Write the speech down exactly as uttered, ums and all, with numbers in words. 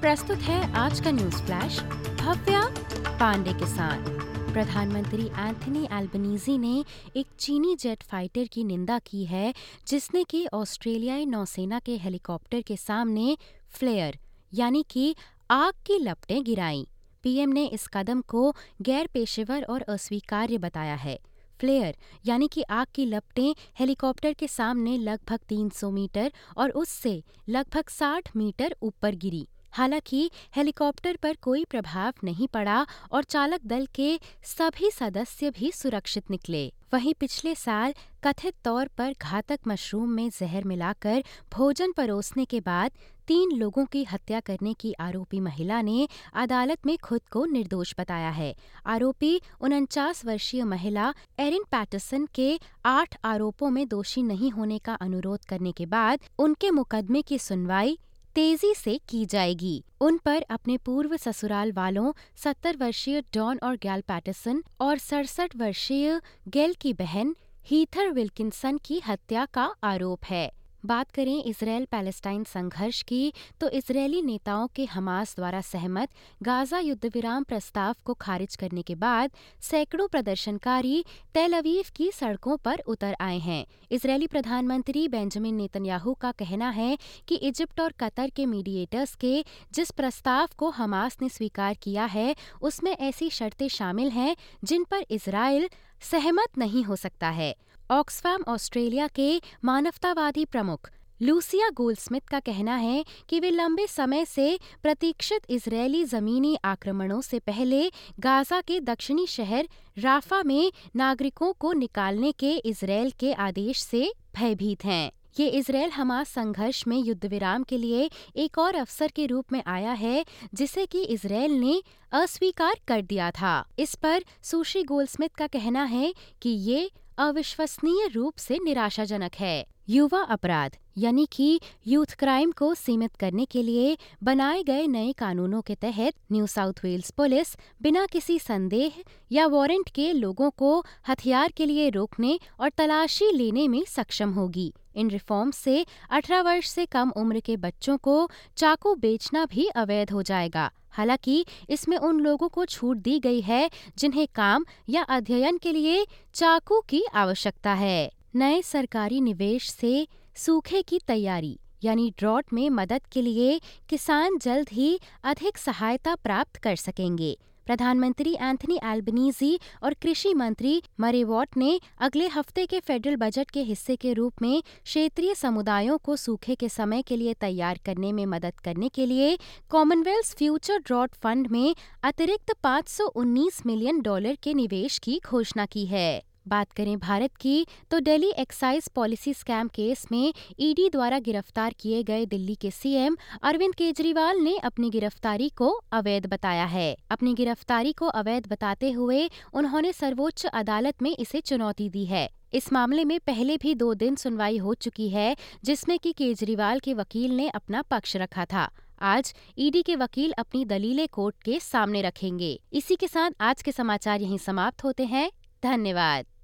प्रस्तुत है आज का न्यूज फ्लैश। भव्या पांडे किसान। प्रधानमंत्री एंथनी एल्बनीज़ी ने एक चीनी जेट फाइटर की निंदा की है जिसने कि ऑस्ट्रेलियाई नौसेना के हेलीकॉप्टर के सामने फ्लेयर यानी कि आग की लपटें गिराईं। पीएम ने इस कदम को गैर पेशेवर और अस्वीकार्य बताया है। फ्लेयर यानी कि आग की लपटें हेलीकॉप्टर के सामने लगभग तीन सौ मीटर और उससे लगभग साठ मीटर ऊपर गिरी। हालांकि हेलीकॉप्टर पर कोई प्रभाव नहीं पड़ा और चालक दल के सभी सदस्य भी सुरक्षित निकले। वहीं पिछले साल कथित तौर पर घातक मशरूम में जहर मिलाकर भोजन परोसने के बाद तीन लोगों की हत्या करने की आरोपी महिला ने अदालत में खुद को निर्दोष बताया है। आरोपी उनचास वर्षीय महिला एरिन पैटरसन के आठ आरोपों में दोषी नहीं होने का अनुरोध करने के बाद उनके मुकदमे की सुनवाई तेजी से की जाएगी। उन पर अपने पूर्व ससुराल वालों सत्तर वर्षीय डॉन और गैल पैटरसन और सड़सठ वर्षीय गैल की बहन हीथर विल्किंसन की हत्या का आरोप है। बात करें इजरायल पैलेस्टाइन संघर्ष की तो इजरायली नेताओं के हमास द्वारा सहमत गाजा युद्धविराम प्रस्ताव को खारिज करने के बाद सैकड़ों प्रदर्शनकारी तेल अवीव की सड़कों पर उतर आए हैं। इजरायली प्रधानमंत्री बेंजामिन नेतन्याहू का कहना है कि इजिप्ट और कतर के मीडिएटर्स के जिस प्रस्ताव को हमास ने स्वीकार किया है उसमें ऐसी शर्तें शामिल हैं जिन पर इजरायल सहमत नहीं हो सकता है। ऑक्सफैम ऑस्ट्रेलिया के मानवतावादी प्रमुख लूसिया गोल्डस्मिथ का कहना है कि वे लंबे समय से प्रतीक्षित इजरायली जमीनी आक्रमणों से पहले गाजा के दक्षिणी शहर राफा में नागरिकों को निकालने के इजरायल के आदेश से भयभीत हैं। ये इजरायल हमास संघर्ष में युद्धविराम के लिए एक और अवसर के रूप में आया है जिसे कि इजरायल ने अस्वीकार कर दिया था। इस पर सुश्री गोल्डस्मिथ का कहना है कि ये अविश्वसनीय रूप से निराशाजनक है। युवा अपराध यानी कि यूथ क्राइम को सीमित करने के लिए बनाए गए नए कानूनों के तहत न्यू साउथ वेल्स पुलिस बिना किसी संदेह या वारंट के लोगों को हथियार के लिए रोकने और तलाशी लेने में सक्षम होगी। इन रिफॉर्म से अठारह वर्ष से कम उम्र के बच्चों को चाकू बेचना भी अवैध हो जाएगा। हालांकि इसमें उन लोगों को छूट दी गई है जिन्हें काम या अध्ययन के लिए चाकू की आवश्यकता है। नए सरकारी निवेश से सूखे की तैयारी यानी ड्रॉट में मदद के लिए किसान जल्द ही अधिक सहायता प्राप्त कर सकेंगे। प्रधानमंत्री एंथनी एल्बनीज़ी और कृषि मंत्री मरे वॉट ने अगले हफ्ते के फेडरल बजट के हिस्से के रूप में क्षेत्रीय समुदायों को सूखे के समय के लिए तैयार करने में मदद करने के लिए कॉमनवेल्थ फ्यूचर ड्रॉट फंड में अतिरिक्त पाँच सौ उन्नीस मिलियन डॉलर के निवेश की घोषणा की है। बात करें भारत की तो Delhi excise policy scam case में ईडी द्वारा गिरफ्तार किए गए दिल्ली के सीएम अरविंद केजरीवाल ने अपनी गिरफ्तारी को अवैध बताया है। अपनी गिरफ्तारी को अवैध बताते हुए उन्होंने सर्वोच्च अदालत में इसे चुनौती दी है। इस मामले में पहले भी दो दिन सुनवाई हो चुकी है जिसमें कि केजरीवाल के वकील ने अपना पक्ष रखा था। आज ईडी के वकील अपनी दलीलें कोर्ट के सामने रखेंगे। इसी के साथ आज के समाचार यहीं समाप्त होते हैं। धन्यवाद।